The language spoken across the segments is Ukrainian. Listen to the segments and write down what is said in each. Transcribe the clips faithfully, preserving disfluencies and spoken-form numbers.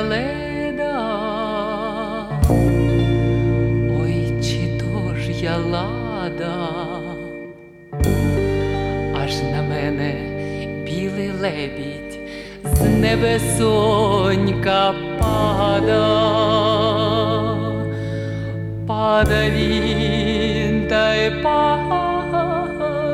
леда, ой, чи то ж я лада, аж на мене білий лебідь з небесонька пада, пада він та й пада,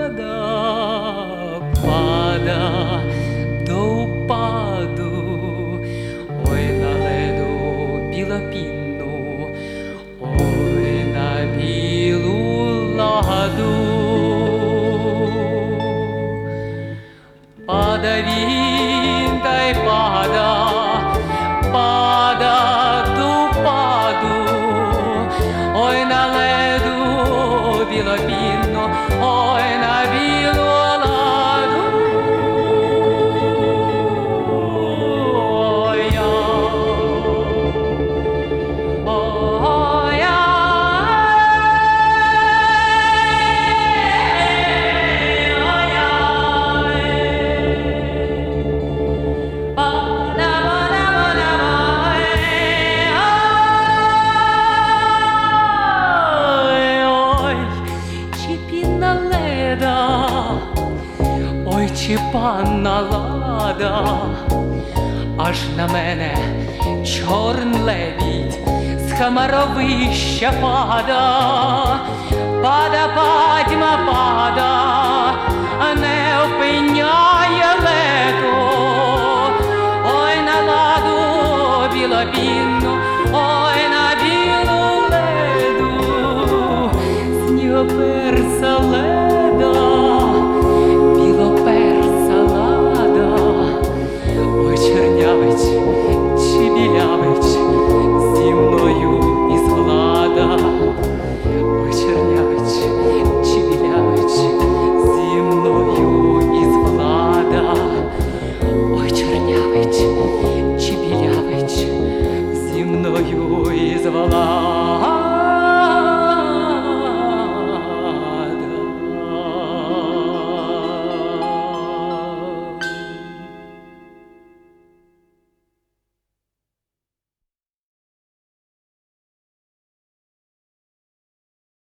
пада до упаду, ой на леду білопінну, ой на білу ладу. Пада він та й пада, пада до упаду, ой на леду білопінну, ой на білу ладу. Ой, чи панна лада, аж на мене чорний лебідь з Хамаровища пада, пада, падьма, пада, а не опиняє лето, ой на ладу білопінну, ой на білу леду, снігоперса леда, білоперса лада, ой чернявич чи білявич зі мною із влада, ой чернявич чи білявич зі мною із влада, ой чернявич чи білявич зі мною із влада.